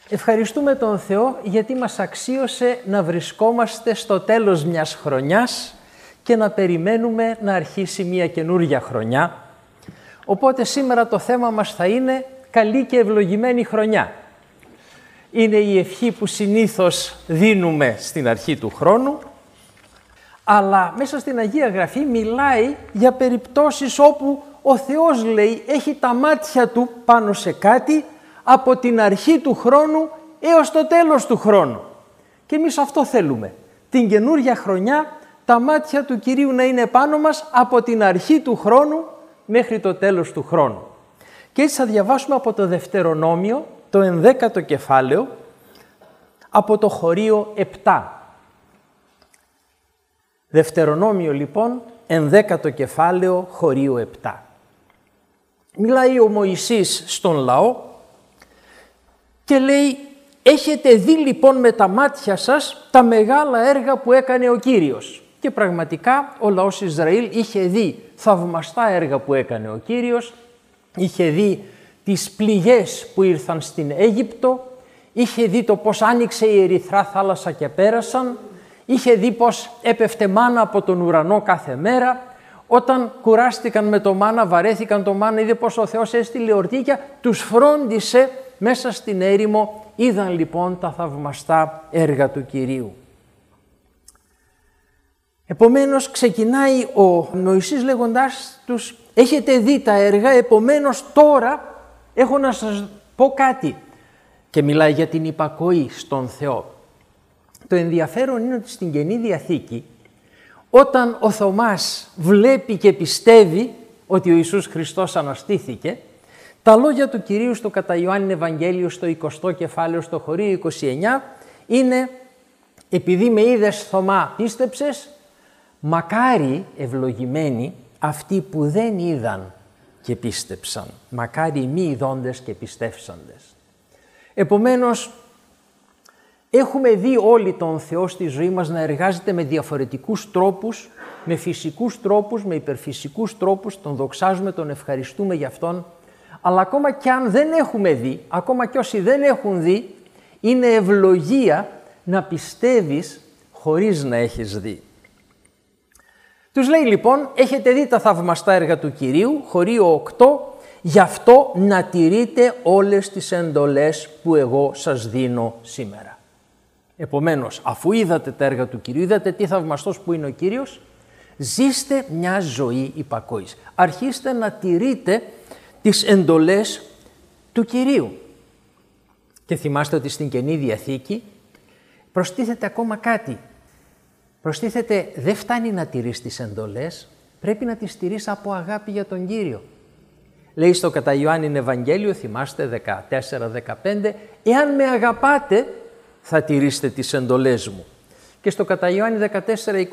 Ευχαριστούμε τον Θεό γιατί μας αξίωσε να βρισκόμαστε στο τέλος μιας χρονιάς και να περιμένουμε να αρχίσει μια καινούργια χρονιά. Οπότε σήμερα το θέμα μας θα είναι καλή και ευλογημένη χρονιά. Είναι η ευχή που συνήθως δίνουμε στην αρχή του χρόνου, αλλά μέσα στην Αγία Γραφή μιλάει για περιπτώσεις όπου ο Θεός, λέει, έχει τα μάτια του πάνω σε κάτι από την αρχή του χρόνου έως το τέλος του χρόνου. Και εμείς αυτό θέλουμε. Την καινούργια χρονιά τα μάτια του Κυρίου να είναι πάνω μας από την αρχή του χρόνου μέχρι το τέλος του χρόνου. Και έτσι θα διαβάσουμε από το Δευτερονόμιο, το 11ο κεφάλαιο, από το χωρίο 7. Δευτερονόμιο λοιπόν, 11ο κεφάλαιο, χωρίο 7. Μιλάει ο Μωυσής στον λαό και λέει: έχετε δει λοιπόν με τα μάτια σας τα μεγάλα έργα που έκανε ο Κύριος. Και πραγματικά ο λαός Ισραήλ είχε δει θαυμαστά έργα που έκανε ο Κύριος, είχε δει τις πληγές που ήρθαν στην Αίγυπτο, είχε δει το πώς άνοιξε η Ερυθρά θάλασσα και πέρασαν, είχε δει πώς έπεφτε μάνα από τον ουρανό κάθε μέρα. Όταν κουράστηκαν με το μάνα, βαρέθηκαν το μάνα, είδε πως ο Θεός έστειλε ορτίκια, τους φρόντισε μέσα στην έρημο. Είδαν λοιπόν τα θαυμαστά έργα του Κυρίου. Επομένως ξεκινάει ο Μωυσής λέγοντάς τους: έχετε δει τα έργα, επομένως τώρα έχω να σας πω κάτι. Και μιλάει για την υπακοή στον Θεό. Το ενδιαφέρον είναι ότι στην Καινή Διαθήκη, όταν ο Θωμάς βλέπει και πιστεύει ότι ο Ιησούς Χριστός αναστήθηκε, τα λόγια του Κυρίου στο κατά Ιωάννην Ευαγγέλιο στο 20ο κεφάλαιο στο χωρίο 29 είναι: επειδή με είδες Θωμά πίστεψες, μακάρι ευλογημένοι αυτοί που δεν είδαν και πίστεψαν. Μακάρι μη ειδώντες και πιστεύσαντες. Επομένως, έχουμε δει όλοι τον Θεό στη ζωή μας να εργάζεται με διαφορετικούς τρόπους, με φυσικούς τρόπους, με υπερφυσικούς τρόπους, τον δοξάζουμε, τον ευχαριστούμε για Αυτόν, αλλά ακόμα και αν δεν έχουμε δει, ακόμα και όσοι δεν έχουν δει, είναι ευλογία να πιστεύεις χωρίς να έχεις δει. Τους λέει λοιπόν: έχετε δει τα θαυμαστά έργα του Κυρίου, χωρίο 8, γι' αυτό να τηρείτε όλες τις εντολές που εγώ σας δίνω σήμερα. Επομένως, αφού είδατε τα έργα του Κυρίου, είδατε τι θαυμαστός που είναι ο Κύριος, ζήστε μια ζωή υπακοής. Αρχίστε να τηρείτε τις εντολές του Κυρίου. Και θυμάστε ότι στην Καινή Διαθήκη προστίθεται ακόμα κάτι. Προστίθεται, δεν φτάνει να τηρείς τις εντολές, πρέπει να τις τηρείς από αγάπη για τον Κύριο. Λέει στο κατά Ιωάννην Ευαγγέλιο, θυμάστε 14-15, εάν με αγαπάτε θα τηρήσετε τις εντολές μου. Και στο κατά Ιωάννη 14-21,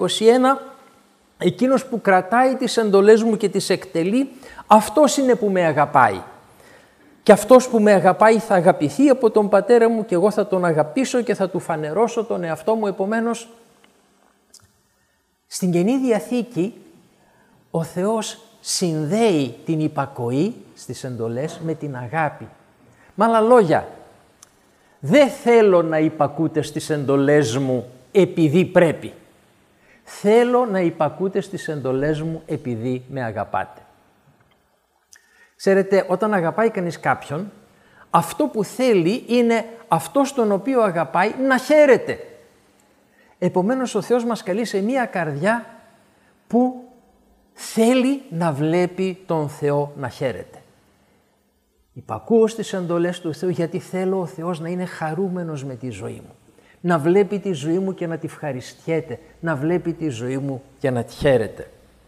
εκείνος που κρατάει τις εντολές μου και τις εκτελεί, αυτός είναι που με αγαπάει. Και αυτός που με αγαπάει θα αγαπηθεί από τον Πατέρα μου και εγώ θα τον αγαπήσω και θα του φανερώσω τον εαυτό μου. Επομένως, στην Καινή Διαθήκη ο Θεός συνδέει την υπακοή στις εντολές με την αγάπη. Με άλλα λόγια, δεν θέλω να υπακούτε στις εντολές μου επειδή πρέπει. Θέλω να υπακούτε στις εντολές μου επειδή με αγαπάτε. Ξέρετε, όταν αγαπάει κανείς κάποιον, αυτό που θέλει είναι αυτός τον οποίο αγαπάει να χαίρεται. Επομένως ο Θεός μας καλεί σε μία καρδιά που θέλει να βλέπει τον Θεό να χαίρεται. Υπακούω στις εντολές του Θεού γιατί θέλω ο Θεός να είναι χαρούμενος με τη ζωή μου. Να βλέπει τη ζωή μου και να τη ευχαριστιέται. Να βλέπει τη ζωή μου και να τη χαίρεται.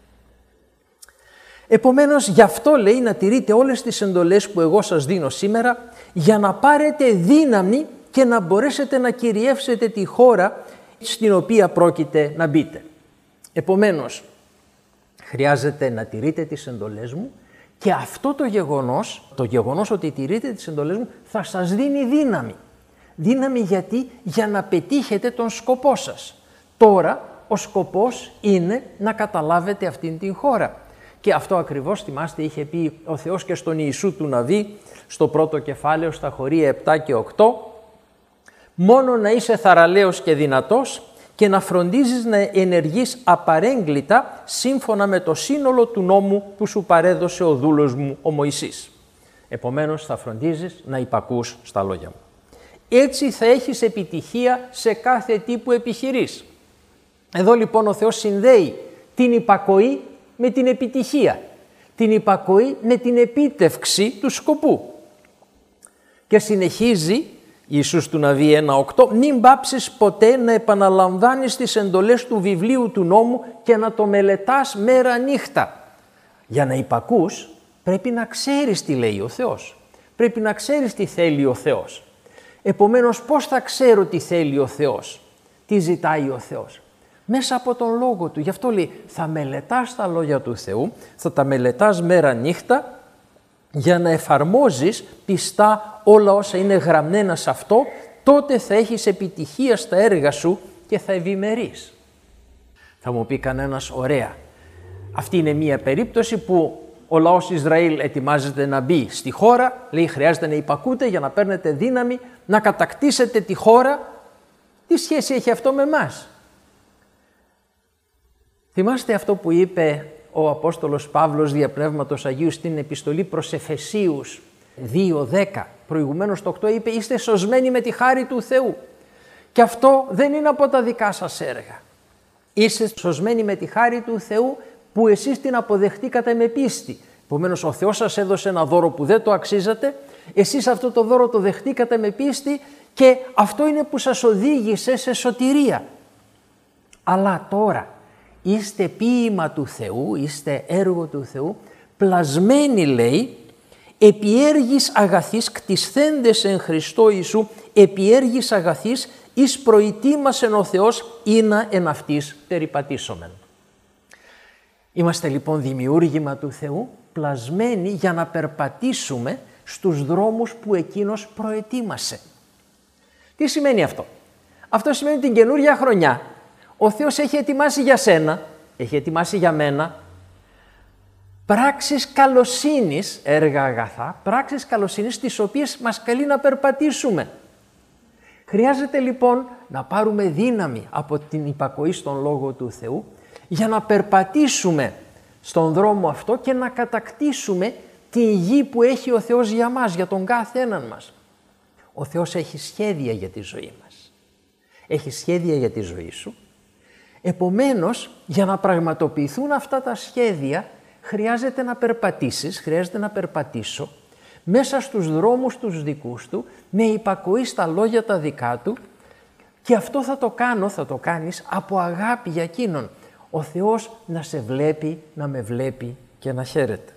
Επομένως, γι' αυτό λέει να τηρείτε όλες τις εντολές που εγώ σας δίνω σήμερα, για να πάρετε δύναμη και να μπορέσετε να κυριεύσετε τη χώρα στην οποία πρόκειται να μπείτε. Επομένως, χρειάζεται να τηρείτε τις εντολές μου και αυτό το γεγονός ότι τηρείτε τις εντολές μου θα σας δίνει δύναμη. Δύναμη γιατί? Για να πετύχετε τον σκοπό σας. Τώρα ο σκοπός είναι να καταλάβετε αυτήν την χώρα. Και αυτό ακριβώς, θυμάστε, είχε πει ο Θεός και στον Ιησού του Ναβί, στο πρώτο κεφάλαιο, στα χωρία 7 και 8, Μόνο να είσαι θαραλέος και δυνατός και να φροντίζεις να ενεργείς απαρέγκλιτα σύμφωνα με το σύνολο του νόμου που σου παρέδωσε ο δούλος μου ο Μωυσής. Επομένως θα φροντίζεις να υπακούς στα λόγια μου. Έτσι θα έχεις επιτυχία σε κάθε τι που επιχειρείς. Εδώ λοιπόν ο Θεός συνδέει την υπακοή με την επιτυχία, την υπακοή με την επίτευξη του σκοπού. Και συνεχίζει Ιησούς του Ναβί 1.8, μην πάψεις ποτέ να επαναλαμβάνεις τις εντολές του βιβλίου του νόμου και να το μελετάς μέρα νύχτα. Για να υπακούς πρέπει να ξέρεις τι λέει ο Θεός. Πρέπει να ξέρεις τι θέλει ο Θεός. Επομένως πώς θα ξέρω τι θέλει ο Θεός, τι ζητάει ο Θεός? Μέσα από τον Λόγο Του. Γι' αυτό λέει θα μελετάς τα λόγια του Θεού, θα τα μελετάς μέρα νύχτα για να εφαρμόζεις πιστά όλα όσα είναι γραμμένα σε αυτό, τότε θα έχεις επιτυχία στα έργα σου και θα ευημερείς. Θα μου πει κανένας, ωραία, αυτή είναι μία περίπτωση που ο λαός Ισραήλ ετοιμάζεται να μπει στη χώρα, λέει χρειάζεται να υπακούτε για να παίρνετε δύναμη, να κατακτήσετε τη χώρα. Τι σχέση έχει αυτό με εμάς? Θυμάστε αυτό που είπε ο Απόστολος Παύλος δια Πνεύματος Αγίου στην επιστολή προς Εφεσίους 2.10. Προηγουμένως το 8 είπε είστε σωσμένοι με τη χάρη του Θεού. Και αυτό δεν είναι από τα δικά σας έργα. Είστε σωσμένοι με τη χάρη του Θεού που εσείς την αποδεχτήκατε με πίστη. Επομένως ο Θεός σας έδωσε ένα δώρο που δεν το αξίζατε, εσείς αυτό το δώρο το δεχτήκατε με πίστη και αυτό είναι που σας οδήγησε σε σωτηρία. Αλλά τώρα είστε ποίημα του Θεού, είστε έργο του Θεού, πλασμένοι λέει, επί έργης αγαθής κτισθέντες εν Χριστώ Ιησού, επί έργης αγαθής εις προητήμασεν ο Θεός ήνα εν αυτής περιπατήσομεν. Είμαστε λοιπόν δημιούργημα του Θεού, πλασμένοι για να περπατήσουμε στους δρόμους που Εκείνος προετοίμασε. Τι σημαίνει αυτό? Αυτό σημαίνει την καινούρια χρονιά ο Θεός έχει ετοιμάσει για σένα, έχει ετοιμάσει για μένα πράξεις καλοσύνης, έργα αγαθά, πράξεις καλοσύνης τις οποίες μας καλεί να περπατήσουμε. Χρειάζεται λοιπόν να πάρουμε δύναμη από την υπακοή στον Λόγο του Θεού για να περπατήσουμε στον δρόμο αυτό και να κατακτήσουμε τη γη που έχει ο Θεός για μας, για τον κάθε έναν μας. Ο Θεός έχει σχέδια για τη ζωή μας. Έχει σχέδια για τη ζωή σου. Επομένως, για να πραγματοποιηθούν αυτά τα σχέδια, χρειάζεται να περπατήσεις, χρειάζεται να περπατήσω μέσα στους δρόμους τους δικούς του, με υπακοή στα λόγια τα δικά του και αυτό θα το κάνεις από αγάπη για Εκείνον. Ο Θεός να σε βλέπει, να με βλέπει και να χαίρεται.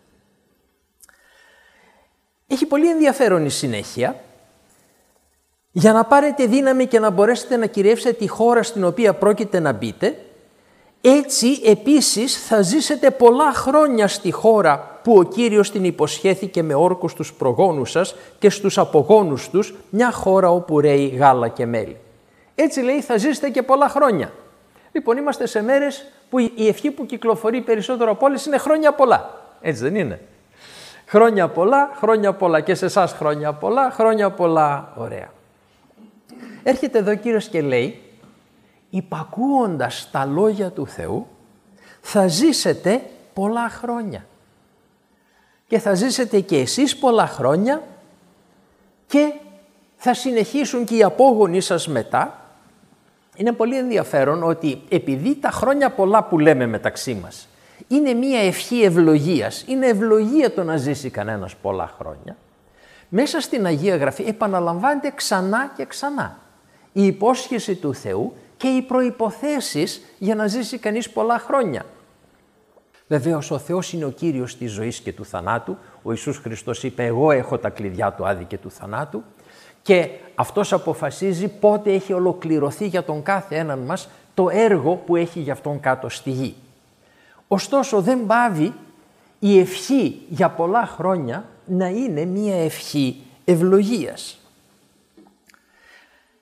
Έχει πολύ ενδιαφέρον η συνέχεια. Για να πάρετε δύναμη και να μπορέσετε να κυριεύσετε τη χώρα στην οποία πρόκειται να μπείτε, έτσι επίσης θα ζήσετε πολλά χρόνια στη χώρα που ο Κύριος την υποσχέθηκε με όρκους στους προγόνους σας και στους απογόνους τους, μια χώρα όπου ρέει γάλα και μέλι. Έτσι λέει θα ζήσετε και πολλά χρόνια. Λοιπόν, είμαστε σε μέρες που η ευχή που κυκλοφορεί περισσότερο από όλες είναι χρόνια πολλά. Έτσι δεν είναι? Χρόνια πολλά και σε εσάς χρόνια πολλά, ωραία. Έρχεται εδώ ο Κύριος και λέει, υπακούοντας τα λόγια του Θεού, θα ζήσετε πολλά χρόνια. Και θα ζήσετε και εσείς πολλά χρόνια και θα συνεχίσουν και οι απόγονοι σας μετά. Είναι πολύ ενδιαφέρον ότι επειδή τα χρόνια πολλά που λέμε μεταξύ μας είναι μία ευχή ευλογίας, είναι ευλογία το να ζήσει κανένας πολλά χρόνια, μέσα στην Αγία Γραφή επαναλαμβάνεται ξανά και ξανά η υπόσχεση του Θεού και οι προϋποθέσεις για να ζήσει κανείς πολλά χρόνια. Βεβαίως ο Θεός είναι ο Κύριος της ζωής και του θανάτου. Ο Ιησούς Χριστός είπε εγώ έχω τα κλειδιά του Άδη και του θανάτου και αυτός αποφασίζει πότε έχει ολοκληρωθεί για τον κάθε έναν μας το έργο που έχει για αυτόν κάτω στη γη. Ωστόσο δεν πάβει η ευχή για πολλά χρόνια να είναι μία ευχή ευλογίας.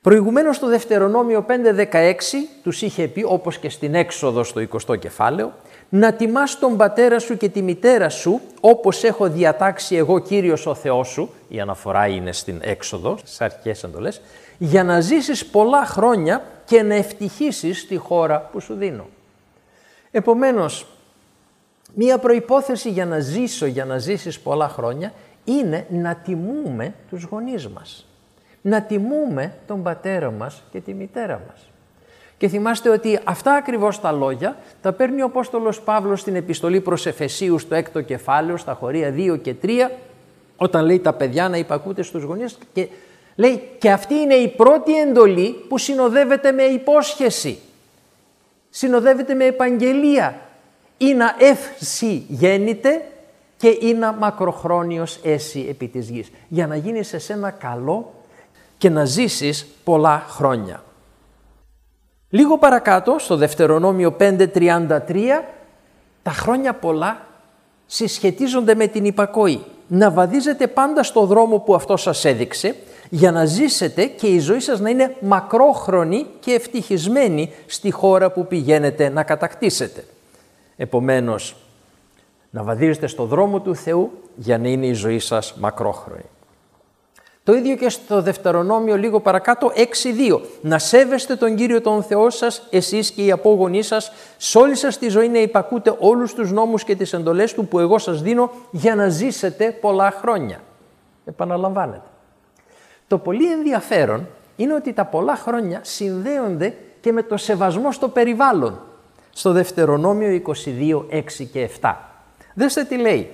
Προηγουμένως στο Δευτερονόμιο 5.16 τους είχε πει, όπως και στην Έξοδο στο 20ο κεφάλαιο, να τιμάς τον πατέρα σου και τη μητέρα σου, όπως έχω διατάξει εγώ Κύριος ο Θεός σου, η αναφορά είναι στην Έξοδο, στις αρχικές εντολές, για να ζήσεις πολλά χρόνια και να ευτυχήσεις στη χώρα που σου δίνω. Επομένως, μία προϋπόθεση για να ζήσεις πολλά χρόνια, είναι να τιμούμε τους γονείς μας. Να τιμούμε τον πατέρα μας και τη μητέρα μας. Και θυμάστε ότι αυτά ακριβώς τα λόγια τα παίρνει ο Απόστολος Παύλος στην επιστολή προς Εφεσίους στο 6ο κεφάλαιο, στα χωρία 2 και 3, όταν λέει τα παιδιά να υπακούτε στους γονείς και λέει και αυτή είναι η πρώτη εντολή που συνοδεύεται με υπόσχεση. Συνοδεύεται με επαγγελία. Ή να εύση γέννητε και ή να μακροχρόνιος έσυ επί της γης. Για να γίνεις εσένα καλό και να ζήσεις πολλά χρόνια. Λίγο παρακάτω, στο Δευτερονόμιο 5.33, τα χρόνια πολλά συσχετίζονται με την υπακοή. Να βαδίζετε πάντα στο δρόμο που αυτό σας έδειξε, για να ζήσετε και η ζωή σας να είναι μακρόχρονη και ευτυχισμένη στη χώρα που πηγαίνετε να κατακτήσετε. Επομένως, να βαδίζετε στο δρόμο του Θεού για να είναι η ζωή σας μακρόχρονη. Το ίδιο και στο Δευτερονόμιο λίγο παρακάτω 6.2. Να σέβεστε τον Κύριο τον Θεό σας, εσείς και οι απόγονοί σας, σε όλη σας τη ζωή να υπακούτε όλους τους νόμους και τις εντολές του που εγώ σας δίνω για να ζήσετε πολλά χρόνια. Επαναλαμβάνεται. Το πολύ ενδιαφέρον είναι ότι τα πολλά χρόνια συνδέονται και με το σεβασμό στο περιβάλλον. Στο Δευτερονόμιο 22, 6 και 7. Δέστε τι λέει.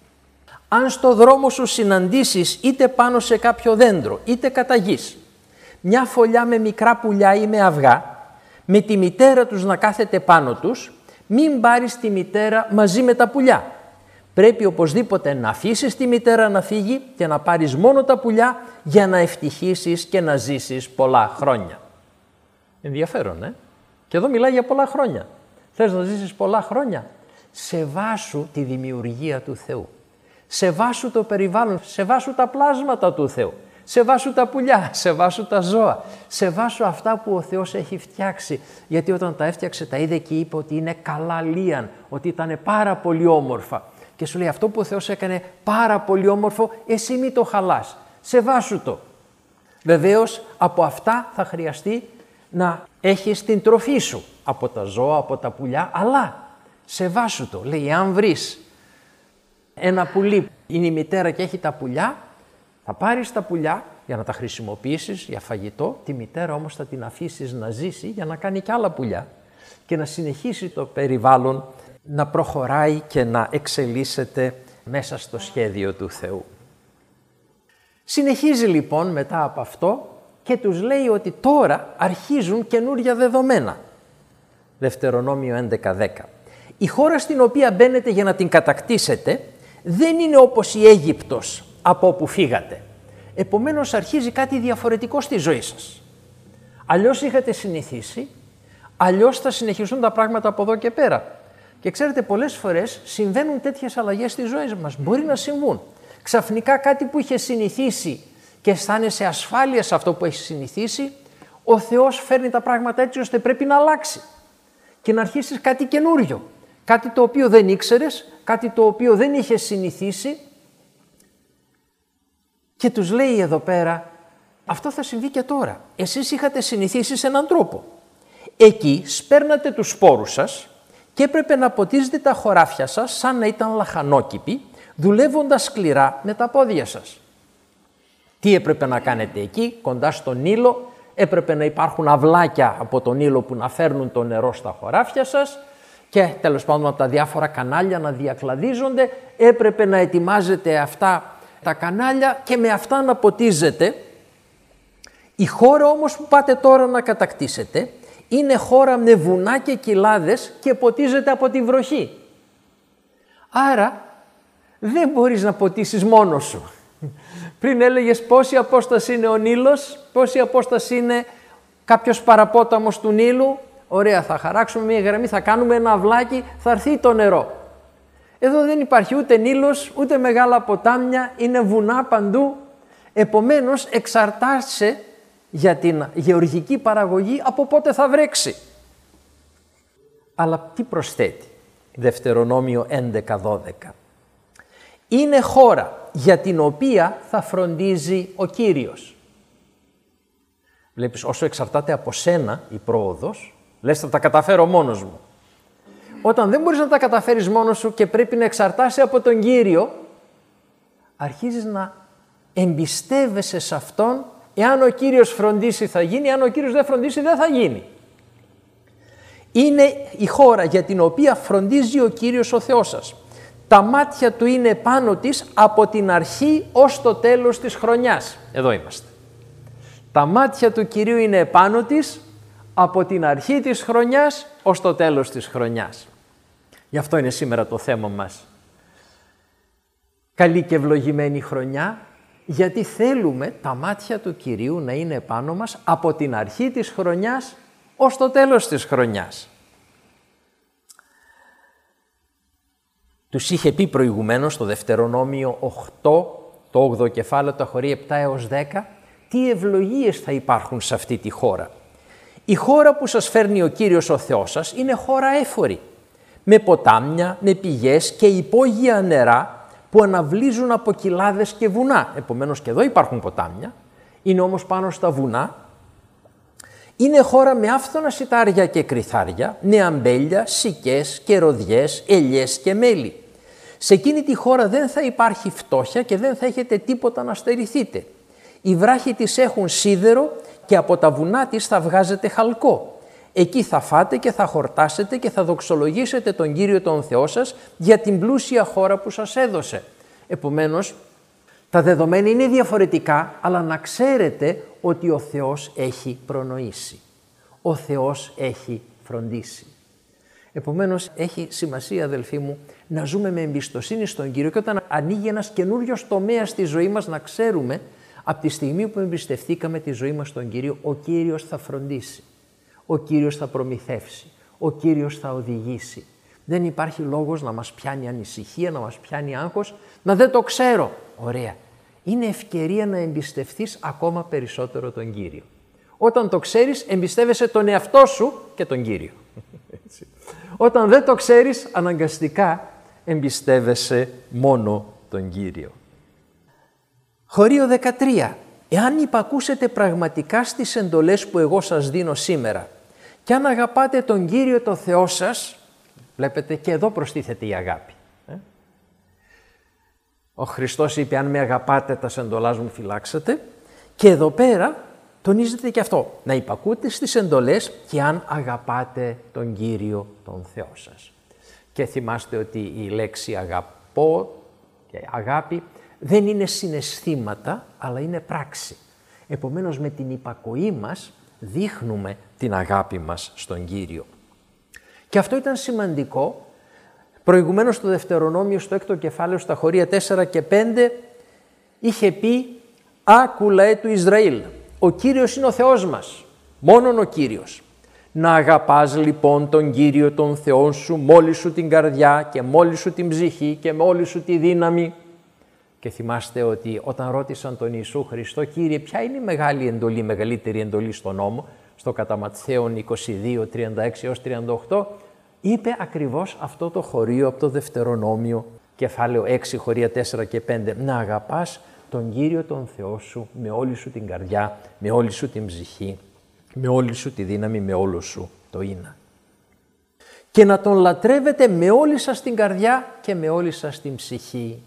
Αν στο δρόμο σου συναντήσεις είτε πάνω σε κάποιο δέντρο είτε κατά γης, μια φωλιά με μικρά πουλιά ή με αυγά, με τη μητέρα τους να κάθεται πάνω τους, μην πάρεις τη μητέρα μαζί με τα πουλιά. Πρέπει οπωσδήποτε να αφήσεις τη μητέρα να φύγει και να πάρεις μόνο τα πουλιά για να ευτυχήσεις και να ζήσεις πολλά χρόνια. Ενδιαφέρον, Και εδώ μιλάει για πολλά χρόνια. Θες να ζήσεις πολλά χρόνια? Σεβάσου τη δημιουργία του Θεού. Σεβάσου το περιβάλλον, σεβάσου τα πλάσματα του Θεού. Σεβάσου τα πουλιά, σεβάσου τα ζώα. Σεβάσου αυτά που ο Θεός έχει φτιάξει. Γιατί όταν τα έφτιαξε τα είδε και είπε ότι είναι καλά λίαν, ότι ήταν πάρα πολύ όμορφα. Και σου λέει αυτό που ο Θεός έκανε πάρα πολύ όμορφο, εσύ μη το χαλάς. Σεβάσου το. Βεβαίως από αυτά θα χρειαστεί να έχεις την τροφή σου. Από τα ζώα, από τα πουλιά, αλλά σεβάσου το. Λέει, αν βρεις ένα πουλί, είναι η μητέρα και έχει τα πουλιά, θα πάρεις τα πουλιά για να τα χρησιμοποιήσεις για φαγητό, τη μητέρα όμως θα την αφήσεις να ζήσει για να κάνει και άλλα πουλιά και να συνεχίσει το περιβάλλον να προχωράει και να εξελίσσεται μέσα στο σχέδιο του Θεού. Συνεχίζει λοιπόν μετά από αυτό και τους λέει ότι τώρα αρχίζουν καινούρια δεδομένα. Δευτερονόμιο 11.10. Η χώρα στην οποία μπαίνετε για να την κατακτήσετε δεν είναι όπως η Αίγυπτος από όπου φύγατε. Επομένως αρχίζει κάτι διαφορετικό στη ζωή σας. Αλλιώς είχατε συνηθίσει, αλλιώς θα συνεχιστούν τα πράγματα από εδώ και πέρα. Και ξέρετε, πολλές φορές συμβαίνουν τέτοιες αλλαγές στις ζωές μας. Μπορεί να συμβούν. Ξαφνικά κάτι που είχε συνηθίσει και αισθάνεσαι ασφάλεια σε αυτό που έχει συνηθίσει, ο Θεός φέρνει τα πράγματα έτσι ώστε πρέπει να αλλάξει και να αρχίσεις κάτι καινούριο. Κάτι το οποίο δεν ήξερες, κάτι το οποίο δεν είχες συνηθίσει και τους λέει εδώ πέρα, αυτό θα συμβεί και τώρα. Εσείς είχατε συνηθίσει σε έναν τρόπο. Εκεί σπέρνατε τους σπόρους σας και έπρεπε να ποτίζετε τα χωράφια σας σαν να ήταν λαχανόκηποι, δουλεύοντας σκληρά με τα πόδια σας. Τι έπρεπε να κάνετε εκεί, κοντά στον Νείλο? Έπρεπε να υπάρχουν αυλάκια από τον Νείλο που να φέρνουν το νερό στα χωράφια σας και τέλος πάντων από τα διάφορα κανάλια να διακλαδίζονται. Έπρεπε να ετοιμάζετε αυτά τα κανάλια και με αυτά να ποτίζετε. Η χώρα όμως που πάτε τώρα να κατακτήσετε είναι χώρα με βουνά και κοιλάδες και ποτίζεται από τη βροχή. Άρα δεν μπορείς να ποτίσεις μόνος σου. Πριν έλεγες πόση απόσταση είναι ο Νείλος, πόση απόσταση είναι κάποιος παραπόταμος του Νείλου. Ωραία, θα χαράξουμε μια γραμμή, θα κάνουμε ένα αυλάκι, θα έρθει το νερό. Εδώ δεν υπάρχει ούτε Νείλος, ούτε μεγάλα ποτάμια, είναι βουνά παντού. Επομένως εξαρτάσαι για την γεωργική παραγωγή από πότε θα βρέξει. Αλλά τι προσθέτει Δευτερονόμιο 11-12. Είναι χώρα για την οποία θα φροντίζει ο Κύριος. Βλέπεις, όσο εξαρτάται από σένα η πρόοδος, λες θα τα καταφέρω μόνος μου. Όταν δεν μπορείς να τα καταφέρεις μόνος σου και πρέπει να εξαρτάσαι από τον Κύριο, αρχίζεις να εμπιστεύεσαι σε Αυτόν. Εάν ο Κύριος φροντίσει θα γίνει, εάν ο Κύριος δεν φροντίσει δεν θα γίνει. Είναι η χώρα για την οποία φροντίζει ο Κύριος ο Θεός σας. Τα μάτια Του είναι πάνω της από την αρχή ως το τέλος της χρονιάς. Εδώ είμαστε. Τα μάτια του Κυρίου είναι πάνω της από την αρχή της χρονιάς ως το τέλος της χρονιάς. Γι' αυτό είναι σήμερα το θέμα μας. Καλή και ευλογημένη χρονιά, γιατί θέλουμε τα μάτια του Κυρίου να είναι πάνω μας από την αρχή της χρονιάς ως το τέλος της χρονιάς. Τους είχε πει προηγουμένως στο Δευτερονόμιο 8, το 8ο κεφάλαιο, τα χωρί 7 έως 10, τι ευλογίες θα υπάρχουν σε αυτή τη χώρα. Η χώρα που σας φέρνει ο Κύριος ο Θεός σας είναι χώρα έφορη, με ποτάμια, με πηγές και υπόγεια νερά που αναβλύζουν από κοιλάδες και βουνά. Επομένως και εδώ υπάρχουν ποτάμια, είναι όμως πάνω στα βουνά. Είναι χώρα με άφθονα σιτάρια και κρυθάρια, με αμπέλια, σικές και ροδιές, ελιές και μέλι. Σε εκείνη τη χώρα δεν θα υπάρχει φτώχεια και δεν θα έχετε τίποτα να στερηθείτε. Οι βράχοι της έχουν σίδερο και από τα βουνά της θα βγάζετε χαλκό. Εκεί θα φάτε και θα χορτάσετε και θα δοξολογήσετε τον Κύριο τον Θεό σας για την πλούσια χώρα που σας έδωσε. Επομένως, τα δεδομένα είναι διαφορετικά, αλλά να ξέρετε ότι ο Θεός έχει προνοήσει. Ο Θεός έχει φροντίσει. Επομένως, έχει σημασία, αδελφοί μου, να ζούμε με εμπιστοσύνη στον Κύριο και όταν ανοίγει ένας καινούριος τομέας στη ζωή μας, να ξέρουμε από τη στιγμή που εμπιστευτήκαμε τη ζωή μας στον Κύριο, ο Κύριος θα φροντίσει. Ο Κύριος θα προμηθεύσει. Ο Κύριος θα οδηγήσει. Δεν υπάρχει λόγος να μας πιάνει ανησυχία, να μας πιάνει άγχος, να δεν το ξέρω. Ωραία. Είναι ευκαιρία να εμπιστευτείς ακόμα περισσότερο τον Κύριο. Όταν το ξέρεις, εμπιστεύεσαι τον εαυτό σου και τον Κύριο. Όταν δεν το ξέρεις, αναγκαστικά εμπιστεύεσαι μόνο τον Κύριο. Χωρίο 13. Εάν υπακούσετε πραγματικά στις εντολές που εγώ σας δίνω σήμερα και αν αγαπάτε τον Κύριο το Θεό σας, βλέπετε και εδώ προστίθεται η αγάπη. Ο Χριστός είπε αν με αγαπάτε τα εντολάς μου φυλάξετε και εδώ πέρα τονίζεται και αυτό, να υπακούτε στις εντολές και αν αγαπάτε τον Κύριο τον Θεό σας. Και θυμάστε ότι η λέξη αγαπώ και αγάπη δεν είναι συναισθήματα, αλλά είναι πράξη. Επομένως, με την υπακοή μας δείχνουμε την αγάπη μας στον Κύριο. Και αυτό ήταν σημαντικό. Προηγουμένως στο Δευτερονόμιο, στο 6ο κεφάλαιο, στα χωρία 4 και 5, είχε πει «Άκου λαέ του Ισραήλ, ο Κύριος είναι ο Θεός μας, μόνον ο Κύριος. Να αγαπάς λοιπόν τον Κύριο τον Θεό σου με όλη σου την καρδιά και με όλη σου την ψυχή και με όλη σου τη δύναμη». Και θυμάστε ότι όταν ρώτησαν τον Ιησού Χριστό, Κύριε, ποια είναι η μεγάλη εντολή, η μεγαλύτερη εντολή στον νόμο, στο κατά Ματθαίον 22, 36 έως 38, είπε ακριβώς αυτό το χωρίο από το Δευτερονόμιο, κεφάλαιο 6, χωρία 4 και 5. Να αγαπάς τον Κύριο τον Θεό σου με όλη σου την καρδιά, με όλη σου την ψυχή, με όλη σου τη δύναμη, με όλο σου το είναι. Και να τον λατρεύετε με όλη σας την καρδιά και με όλη σας την ψυχή.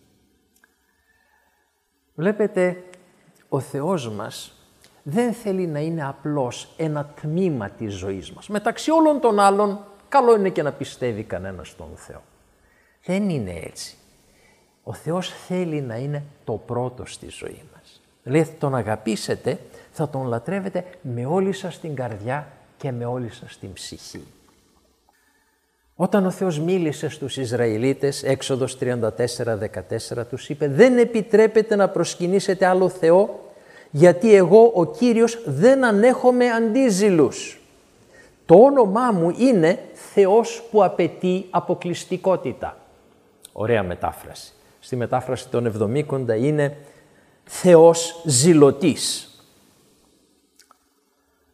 Βλέπετε, ο Θεός μας δεν θέλει να είναι απλώς ένα τμήμα της ζωής μας. Μεταξύ όλων των άλλων, καλό είναι και να πιστεύει κανένας στον Θεό. Δεν είναι έτσι. Ο Θεός θέλει να είναι το πρώτο στη ζωή μας. Δηλαδή, θα τον αγαπήσετε, θα τον λατρεύετε με όλη σας την καρδιά και με όλη σας την ψυχή. Όταν ο Θεός μίλησε στους Ισραηλίτες, Έξοδος 34-14, τους είπε «Δεν επιτρέπετε να προσκυνήσετε άλλο Θεό, γιατί εγώ ο Κύριος δεν ανέχομαι αντίζηλους. Το όνομά μου είναι Θεός που απαιτεί αποκλειστικότητα». Ωραία μετάφραση. Στη μετάφραση των Εβδομήκοντα είναι Θεός ζηλωτής.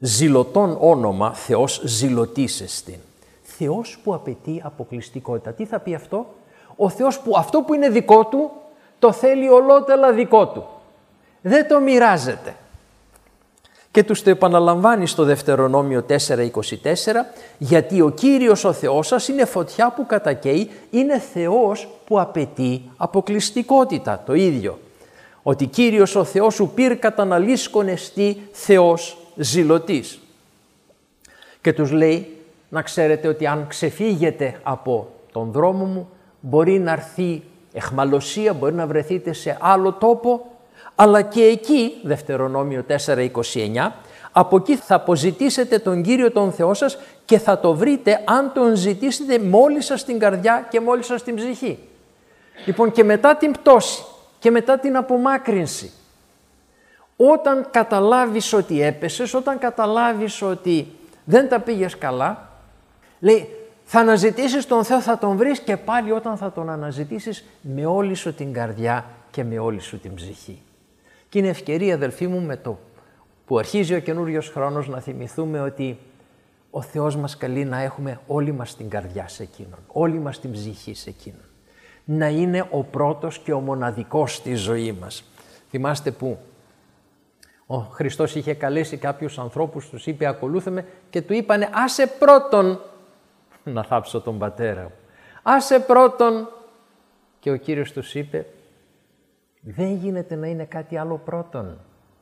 ζηλωτόν όνομα, Θεός ζηλωτής εστιν. Θεός που απαιτεί αποκλειστικότητα. Τι θα πει αυτό? Ο Θεός που αυτό που είναι δικό του, το θέλει ολότελα δικό του. Δεν το μοιράζεται. Και τους το επαναλαμβάνει στο Δευτερονόμιο 4:24, γιατί ο Κύριος ο Θεός σας είναι φωτιά που κατακαίει, είναι Θεός που απαιτεί αποκλειστικότητα. Το ίδιο, ότι Κύριος ο Θεός σου πήρ καταναλύσκον εστί Θεός ζηλωτής. Και τους λέει, να ξέρετε ότι αν ξεφύγετε από τον δρόμο μου, μπορεί να έρθει εχμαλωσία, μπορεί να βρεθείτε σε άλλο τόπο, αλλά και εκεί, Δευτερονόμιο 4:29, από εκεί θα αποζητήσετε τον Κύριο τον Θεό σας και θα το βρείτε αν τον ζητήσετε με όλη σας την καρδιά και με όλη σας την ψυχή. Λοιπόν, και μετά την πτώση και μετά την απομάκρυνση, όταν καταλάβεις ότι έπεσες, όταν καταλάβεις ότι δεν τα πήγες καλά, λέει, θα αναζητήσεις τον Θεό, θα τον βρεις και πάλι όταν θα τον αναζητήσεις με όλη σου την καρδιά και με όλη σου την ψυχή. Και είναι ευκαιρία, αδελφοί μου, με το που αρχίζει ο καινούριος χρόνος, να θυμηθούμε ότι ο Θεός μας καλεί να έχουμε όλη μας την καρδιά σε Εκείνον, όλη μας την ψυχή σε Εκείνον. Να είναι ο πρώτος και ο μοναδικός στη ζωή μας. Θυμάστε που ο Χριστός είχε καλέσει κάποιους ανθρώπους, τους είπε ακολούθε με και του είπανε άσε πρώτον να θάψω τον πατέρα μου. Άσε πρώτον. Και ο Κύριος τους είπε δεν γίνεται να είναι κάτι άλλο πρώτον.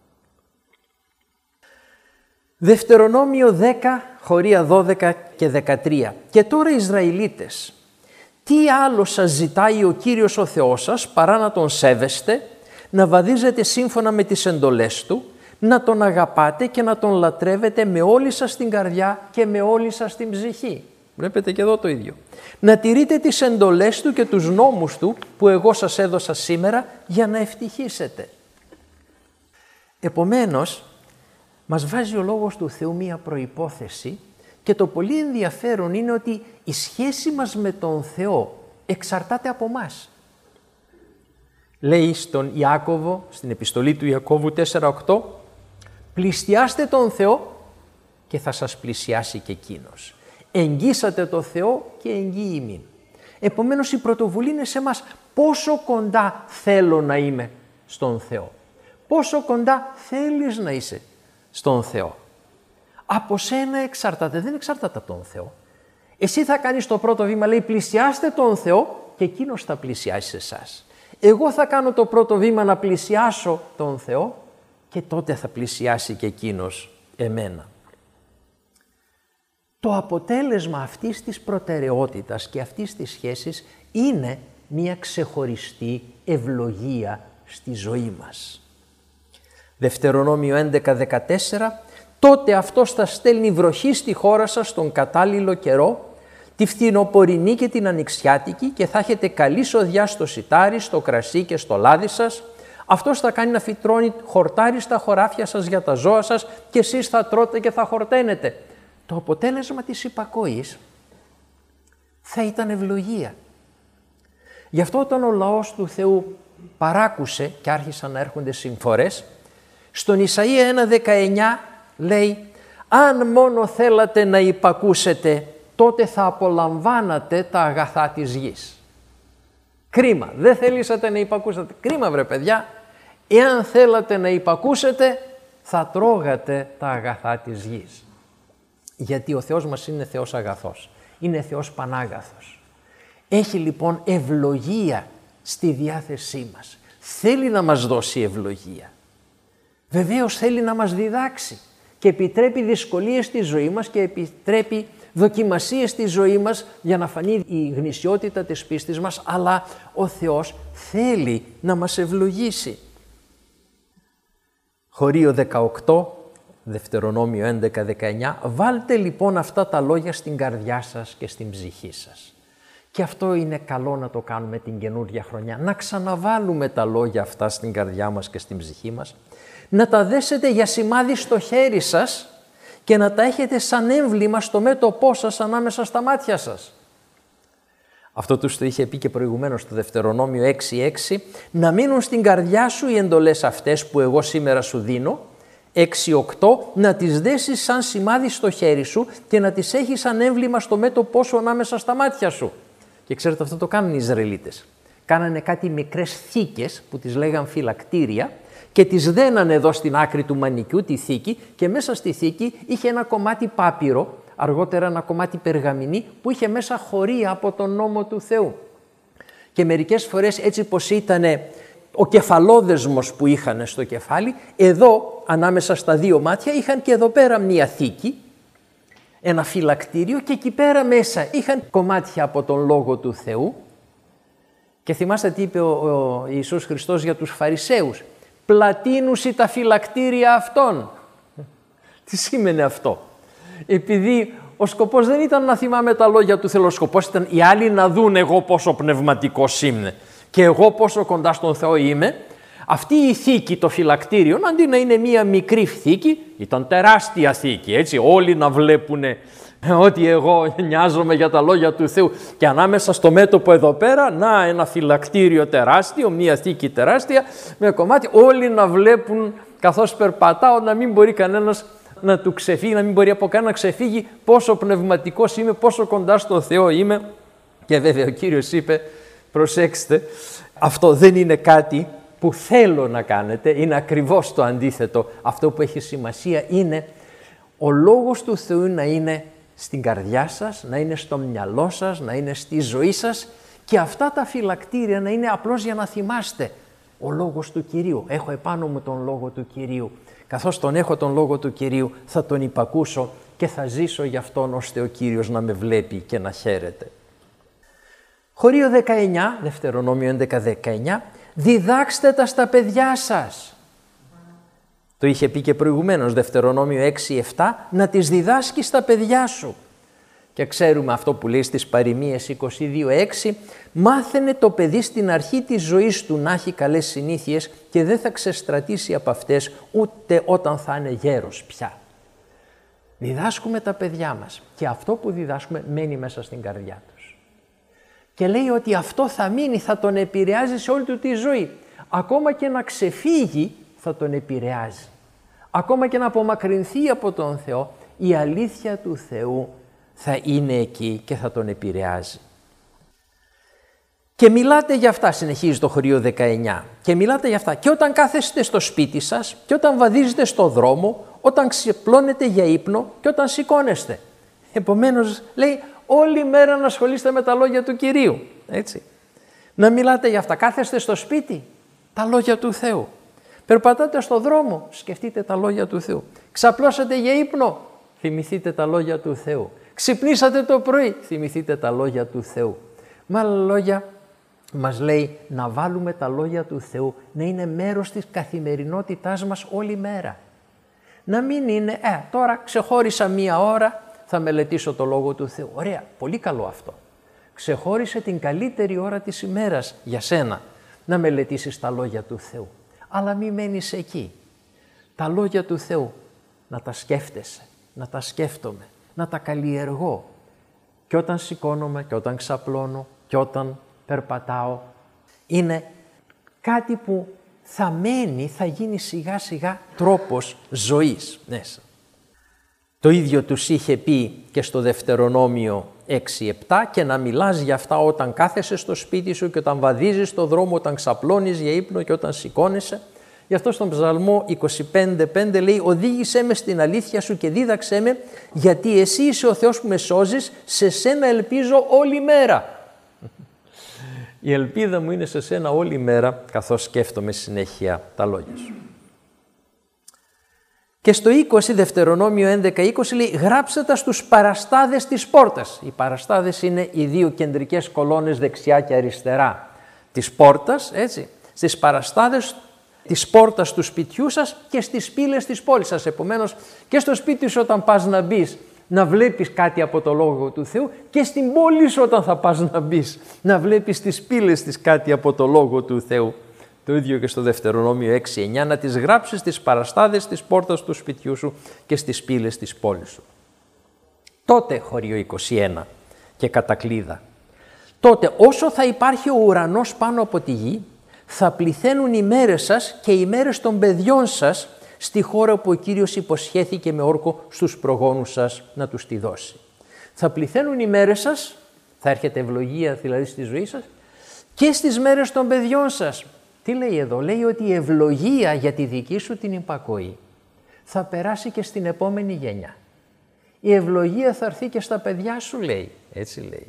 Δευτερονόμιο 10, χωρία 12 και 13. Και τώρα Ισραηλίτες, τι άλλο σας ζητάει ο Κύριος ο Θεός σας παρά να τον σέβεστε, να βαδίζετε σύμφωνα με τις εντολές Του, να τον αγαπάτε και να τον λατρεύετε με όλη σας την καρδιά και με όλη σας την ψυχή. Βλέπετε και εδώ το ίδιο. Να τηρείτε τις εντολές Του και τους νόμους Του που εγώ σας έδωσα σήμερα για να ευτυχήσετε. Επομένως, μας βάζει ο Λόγος του Θεού μία προϋπόθεση και το πολύ ενδιαφέρον είναι ότι η σχέση μας με τον Θεό εξαρτάται από μας. Λέει στον Ιάκωβο, στην επιστολή του Ιακώβου 4:8, πλησιάστε τον Θεό και θα σας πλησιάσει και Εκείνος. Εγγύσατε το Θεό και εγγύη ημίν. Επομένως η πρωτοβουλία είναι σε μας. Πόσο κοντά θέλω να είμαι στον Θεό. Πόσο κοντά θέλεις να είσαι στον Θεό. Από σένα εξαρτάται, δεν εξαρτάται από τον Θεό. Εσύ θα κάνεις το πρώτο βήμα, λέει πλησιάστε τον Θεό και Εκείνος θα πλησιάσει εσάς. Εγώ θα κάνω το πρώτο βήμα να πλησιάσω τον Θεό και τότε θα πλησιάσει και Εκείνος εμένα. Το αποτέλεσμα αυτής της προτεραιότητας και αυτής της σχέσης είναι μια ξεχωριστή ευλογία στη ζωή μας. Δευτερονόμιο 11:14, τότε αυτός θα στέλνει βροχή στη χώρα σας τον κατάλληλο καιρό, τη φθινοπορεινή και την ανοιξιάτικη και θα έχετε καλή σοδιά στο σιτάρι, στο κρασί και στο λάδι σας. Αυτός θα κάνει να φυτρώνει χορτάρι στα χωράφια σας για τα ζώα σας και εσείς θα τρώτε και θα χορταίνετε. Το αποτέλεσμα της υπακοής θα ήταν ευλογία. Γι' αυτό όταν ο λαός του Θεού παράκουσε και άρχισαν να έρχονται συμφορές, στον Ισαΐα 1:19 λέει «Αν μόνο θέλατε να υπακούσετε, τότε θα απολαμβάνατε τα αγαθά της γης». Κρίμα, δεν θέλησατε να υπακούσετε. Κρίμα βρε παιδιά, εάν θέλατε να υπακούσετε, θα τρώγατε τα αγαθά της γης. Γιατί ο Θεός μας είναι Θεός αγαθός, είναι Θεός πανάγαθος. Έχει λοιπόν ευλογία στη διάθεσή μας. Θέλει να μας δώσει ευλογία. Βεβαίως θέλει να μας διδάξει και επιτρέπει δυσκολίες στη ζωή μας και επιτρέπει δοκιμασίες στη ζωή μας για να φανεί η γνησιότητα της πίστης μας, αλλά ο Θεός θέλει να μας ευλογήσει. Χωρίο 18, Δευτερονόμιο 11:19, βάλτε λοιπόν αυτά τα λόγια στην καρδιά σας και στην ψυχή σας. Και αυτό είναι καλό να το κάνουμε την καινούργια χρονιά, να ξαναβάλουμε τα λόγια αυτά στην καρδιά μας και στην ψυχή μας, να τα δέσετε για σημάδι στο χέρι σας και να τα έχετε σαν έμβλημα στο μέτωπό σας ανάμεσα στα μάτια σας. Αυτό τους το είχε πει και προηγουμένως στο Δευτερονόμιο 6:6, να μείνουν στην καρδιά σου οι εντολές αυτές που εγώ σήμερα σου δίνω, 6-8, να τις δέσεις σαν σημάδι στο χέρι σου και να τις έχεις σαν έμβλημα στο μέτωπό σου ανάμεσα στα μάτια σου. Και ξέρετε, αυτό το κάνουν οι Ισραηλίτες. Κάνανε κάτι μικρές θήκες που τις λέγαν φυλακτήρια και τις δένανε εδώ στην άκρη του μανικιού τη θήκη και μέσα στη θήκη είχε ένα κομμάτι πάπυρο, αργότερα ένα κομμάτι περγαμηνή που είχε μέσα χωρία από τον νόμο του Θεού. Και μερικές φορές έτσι πως ήταν ο κεφαλόδεσμος που είχαν στο κεφάλι, εδώ ανάμεσα στα δύο μάτια είχαν και εδώ πέρα μία θήκη, ένα φυλακτήριο και εκεί πέρα μέσα είχαν κομμάτια από τον Λόγο του Θεού. Και θυμάστε τι είπε ο Ιησούς Χριστός για τους Φαρισαίους. Πλατείνουσι τα φυλακτήρια αυτών. Τι σήμαινε αυτό? Επειδή ο σκοπός δεν ήταν να θυμάμαι τα λόγια του Θεού, ο σκοπός ήταν οι άλλοι να δουν εγώ πόσο πνευματικός είμαι και εγώ πόσο κοντά στον Θεό είμαι. Αυτή η θήκη, το φυλακτήριο, αντί να είναι μία μικρή θήκη, ήταν τεράστια θήκη, έτσι, όλοι να βλέπουν ότι εγώ νοιάζομαι για τα λόγια του Θεού και ανάμεσα στο μέτωπο εδώ πέρα, να ένα φυλακτήριο τεράστιο, μία θήκη τεράστια με κομμάτι, όλοι να βλέπουν καθώς περπατάω, να μην μπορεί κανένας να του ξεφύγει, να μην μπορεί από κανένα να ξεφύγει πόσο πνευματικός είμαι, πόσο κοντά στον Θεό είμαι. Και βέβαια ο Κύριος είπε, προσέξτε, αυτό δεν είναι κάτι που θέλω να κάνετε, είναι ακριβώς το αντίθετο. Αυτό που έχει σημασία είναι ο Λόγος του Θεού να είναι στην καρδιά σας, να είναι στο μυαλό σας, να είναι στη ζωή σας και αυτά τα φυλακτήρια να είναι απλώς για να θυμάστε ο Λόγος του Κυρίου. Έχω επάνω μου τον Λόγο του Κυρίου. Καθώς τον έχω τον Λόγο του Κυρίου θα τον υπακούσω και θα ζήσω γι' αυτόν ώστε ο Κύριος να με βλέπει και να χαίρεται. Χωρίο 19, Δευτερονόμιο 11-19, διδάξτε τα στα παιδιά σας. Το είχε πει και προηγουμένως, Δευτερονόμιο 6-7, να τις διδάσκεις στα παιδιά σου. Και ξέρουμε αυτό που λέει στις Παροιμίες 22-6, μάθαινε το παιδί στην αρχή της ζωής του να έχει καλές συνήθειες και δεν θα ξεστρατήσει από αυτές ούτε όταν θα είναι γέρος πια. Διδάσκουμε τα παιδιά μας και αυτό που διδάσκουμε μένει μέσα στην καρδιά τους. Και λέει ότι αυτό θα μείνει, θα τον επηρεάζει σε όλη του τη ζωή. Ακόμα και να ξεφύγει θα τον επηρεάζει. Ακόμα και να απομακρυνθεί από τον Θεό, η αλήθεια του Θεού θα είναι εκεί και θα τον επηρεάζει. Και μιλάτε για αυτά, συνεχίζει το χωρίο 19, και μιλάτε για αυτά και όταν κάθεστε στο σπίτι σας και όταν βαδίζετε στο δρόμο, όταν ξεπλώνετε για ύπνο και όταν σηκώνεστε. Επομένως λέει όλη μέρα να ασχολείστε με τα λόγια του Κυρίου, έτσι. Να μιλάτε για αυτά, κάθεστε στο σπίτι, τα λόγια του Θεού. Περπατάτε στο δρόμο, σκεφτείτε τα λόγια του Θεού. Ξαπλώσατε για ύπνο, θυμηθείτε τα λόγια του Θεού. Ξυπνήσατε το πρωί, θυμηθείτε τα λόγια του Θεού. Με άλλα λόγια, μας λέει να βάλουμε τα λόγια του Θεού να είναι μέρος της καθημερινότητάς μας όλη μέρα. Να μην είναι, τώρα ξεχώρισα μία ώρα, θα μελετήσω το Λόγο του Θεού. Ωραία, πολύ καλό αυτό. Ξεχώρισε την καλύτερη ώρα της ημέρας για σένα να μελετήσεις τα λόγια του Θεού. Αλλά μη μένεις εκεί. Τα λόγια του Θεού να τα σκέφτεσαι, να τα σκέφτομαι, να τα καλλιεργώ. Και όταν σηκώνομαι και όταν ξαπλώνω και όταν περπατάω, είναι κάτι που θα μένει, θα γίνει σιγά σιγά τρόπος ζωής μέσα. Το ίδιο τους είχε πει και στο Δευτερονόμιο 6-7 και να μιλάς για αυτά όταν κάθεσαι στο σπίτι σου και όταν βαδίζεις στο δρόμο, όταν ξαπλώνεις για ύπνο και όταν σηκώνεσαι. Γι' αυτό στον Ψαλμό 25-5 λέει «Οδήγησέ με στην αλήθεια σου και δίδαξέ με, γιατί εσύ είσαι ο Θεός που με σώζεις, σε σένα ελπίζω όλη μέρα». Η ελπίδα μου είναι σε σένα όλη μέρα, καθώς σκέφτομαι συνέχεια τα λόγια σου. Και στο 20, Δευτερονόμιο 11-20 λέει «Γράψτε τα στους παραστάδες της πόρτας». Οι παραστάδες είναι οι δύο κεντρικές κολόνες δεξιά και αριστερά της πόρτας, έτσι. Στις παραστάδες της πόρτας του σπιτιού σας και στις πύλες της πόλης σας. Επομένως και στο σπίτι σου όταν πας να μπεις να βλέπεις κάτι από το Λόγο του Θεού και στην πόλη σου όταν θα πας να μπεις να βλέπεις στις πύλες της κάτι από το Λόγο του Θεού. Το ίδιο και στο Δευτερονόμιο 6-9, να τις γράψεις στις παραστάδες της πόρτας του σπιτιού σου και στις πύλες της πόλης σου. Τότε, χωρίο 21 και κατακλείδα, τότε όσο θα υπάρχει ο ουρανός πάνω από τη γη, θα πληθαίνουν οι μέρες σας και οι μέρες των παιδιών σας στη χώρα που ο Κύριος υποσχέθηκε με όρκο στους προγόνους σας να τους τη δώσει. Θα πληθαίνουν οι μέρες σας, θα έρχεται ευλογία δηλαδή στη ζωή σας, και στις μέρες των παιδιών σας. Τι λέει εδώ? Λέει ότι η ευλογία για τη δική σου την υπακοή θα περάσει και στην επόμενη γενιά. Η ευλογία θα έρθει και στα παιδιά σου, λέει. Έτσι λέει.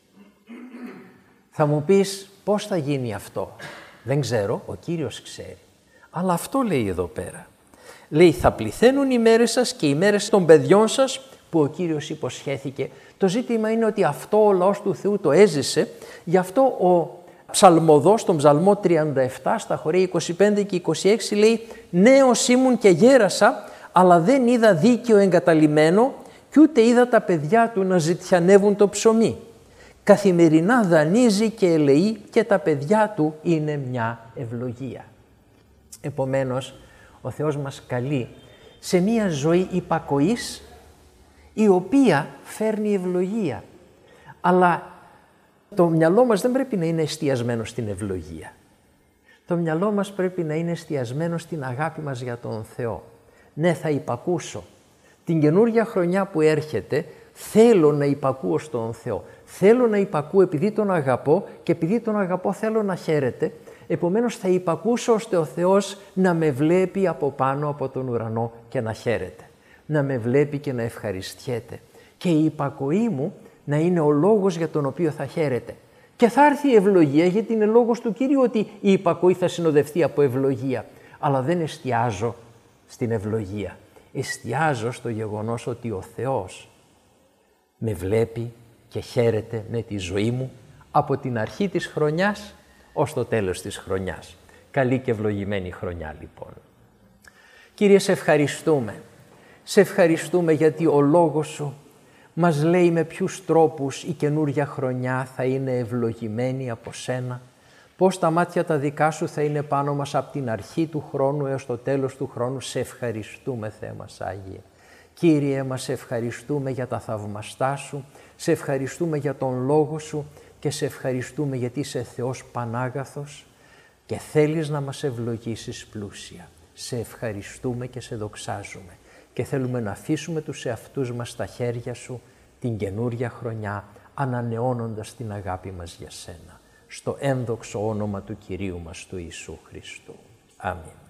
Θα μου πεις πώς θα γίνει αυτό? Δεν ξέρω, ο Κύριος ξέρει. Αλλά αυτό λέει εδώ πέρα. Λέει θα πληθαίνουν οι μέρες σας και οι μέρες των παιδιών σας που ο Κύριος υποσχέθηκε. Το ζήτημα είναι ότι αυτό ο λαός του Θεού το έζησε. Γι' αυτό ο ψαλμοδός, στον ψαλμό 37, στα χωρία 25 και 26 λέει «Νέος ήμουν και γέρασα, αλλά δεν είδα δίκαιο εγκαταλειμμένο κι ούτε είδα τα παιδιά του να ζητιανεύουν το ψωμί. Καθημερινά δανείζει και ελεεί και τα παιδιά του είναι μια ευλογία». Επομένως, ο Θεός μας καλεί σε μια ζωή υπακοής η οποία φέρνει ευλογία. Αλλά το μυαλό μας δεν πρέπει να είναι εστιασμένο στην ευλογία. Το μυαλό μας πρέπει να είναι εστιασμένο στην αγάπη μας για τον Θεό. Ναι, θα υπακούσω. Την καινούργια χρονιά που έρχεται θέλω να υπακούω στον Θεό. Θέλω να υπακούω επειδή τον αγαπώ και επειδή τον αγαπώ θέλω να χαίρεται. Επομένως θα υπακούσω ώστε ο Θεός να με βλέπει από πάνω από τον ουρανό και να χαίρεται. Να με βλέπει και να ευχαριστιέται. Και η υπακοή μου να είναι ο λόγος για τον οποίο θα χαίρεται. Και θα έρθει η ευλογία, γιατί είναι λόγος του Κύριου ότι η υπακοή θα συνοδευτεί από ευλογία. Αλλά δεν εστιάζω στην ευλογία. Εστιάζω στο γεγονός ότι ο Θεός με βλέπει και χαίρεται με τη ζωή μου από την αρχή της χρονιάς ως το τέλος της χρονιάς. Καλή και ευλογημένη χρονιά λοιπόν. Κύριε, σε ευχαριστούμε. Σε ευχαριστούμε γιατί ο λόγος Σου μας λέει με ποιους τρόπους η καινούρια χρονιά θα είναι ευλογημένη από Σένα, πώς τα μάτια τα δικά Σου θα είναι πάνω μας από την αρχή του χρόνου έως το τέλος του χρόνου. Σε ευχαριστούμε, Θεέ μας Άγιε. Κύριε, μας ευχαριστούμε για τα θαυμαστά Σου, σε ευχαριστούμε για τον Λόγο Σου και σε ευχαριστούμε γιατί είσαι Θεός πανάγαθος και θέλεις να μας ευλογήσεις πλούσια. Σε ευχαριστούμε και σε δοξάζουμε και θέλουμε να αφήσουμε τους εαυτούς μας στα χέρια Σου την καινούρια χρονιά, ανανεώνοντας την αγάπη μας για Σένα. Στο ένδοξο όνομα του Κυρίου μας του Ιησού Χριστού. Αμήν.